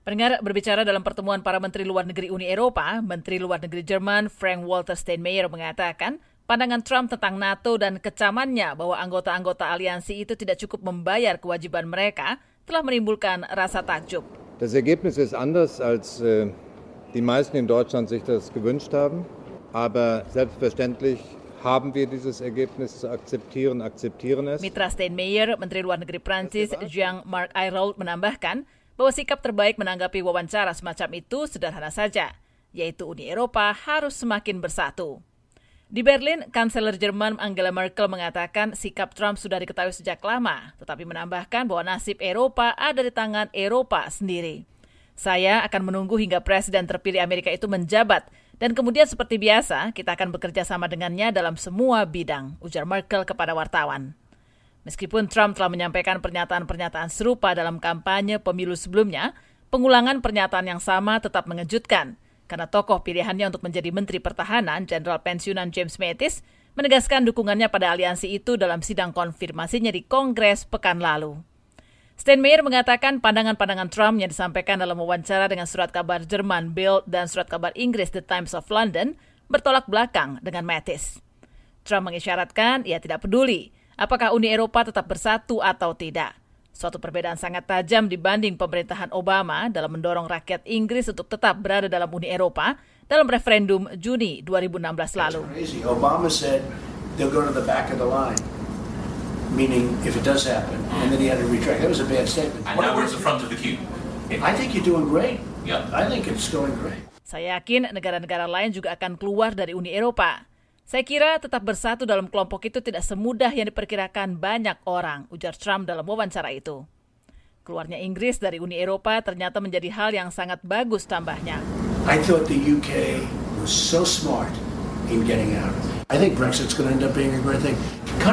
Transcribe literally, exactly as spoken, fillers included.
Pendengar, berbicara dalam pertemuan para Menteri Luar Negeri Uni Eropa, Menteri Luar Negeri Jerman Frank-Walter Steinmeier mengatakan pandangan Trump tentang NATO dan kecamannya bahwa anggota-anggota aliansi itu tidak cukup membayar kewajiban mereka telah menimbulkan rasa takjub. Das Ergebnis ist anders, als äh, die meisten in Deutschland sich das gewünscht haben. Aber selbstverständlich haben wir dieses Ergebnis zu akzeptieren, akzeptieren es. Mitra Steinmeier, Menteri Luar Negeri Prancis Jean-Marc Ayrault menambahkan bahwa sikap terbaik menanggapi wawancara semacam itu sederhana saja, yaitu Uni Eropa harus semakin bersatu. Di Berlin, Kanselir Jerman Angela Merkel mengatakan sikap Trump sudah diketahui sejak lama, tetapi menambahkan bahwa nasib Eropa ada di tangan Eropa sendiri. Saya akan menunggu hingga Presiden terpilih Amerika itu menjabat, dan kemudian seperti biasa, kita akan bekerja sama dengannya dalam semua bidang, ujar Merkel kepada wartawan. Meskipun Trump telah menyampaikan pernyataan-pernyataan serupa dalam kampanye pemilu sebelumnya, pengulangan pernyataan yang sama tetap mengejutkan, karena tokoh pilihannya untuk menjadi Menteri Pertahanan, Jenderal Pensiunan James Mattis, menegaskan dukungannya pada aliansi itu dalam sidang konfirmasinya di Kongres pekan lalu. Steinmeier mengatakan pandangan-pandangan Trump yang disampaikan dalam wawancara dengan surat kabar Jerman Bild dan surat kabar Inggris The Times of London bertolak belakang dengan Mattis. Trump mengisyaratkan ia tidak peduli apakah Uni Eropa tetap bersatu atau tidak. Suatu perbedaan sangat tajam dibanding pemerintahan Obama dalam mendorong rakyat Inggris untuk tetap berada dalam Uni Eropa dalam referendum Juni dua ribu enam belas lalu. Obama said they'll go to the back of the line, meaning if it does happen, and then he had to retract. That was a bad statement. And now we're at the front of the queue. I think you're doing great. Yeah. I think it's going great. Saya yakin negara-negara lain juga akan keluar dari Uni Eropa. Saya kira tetap bersatu dalam kelompok itu tidak semudah yang diperkirakan banyak orang, ujar Trump dalam wawancara itu. Keluarnya Inggris dari Uni Eropa ternyata menjadi hal yang sangat bagus tambahnya. I thought the U K was so smart in getting out. I think Brexit's going to end up being a great thing.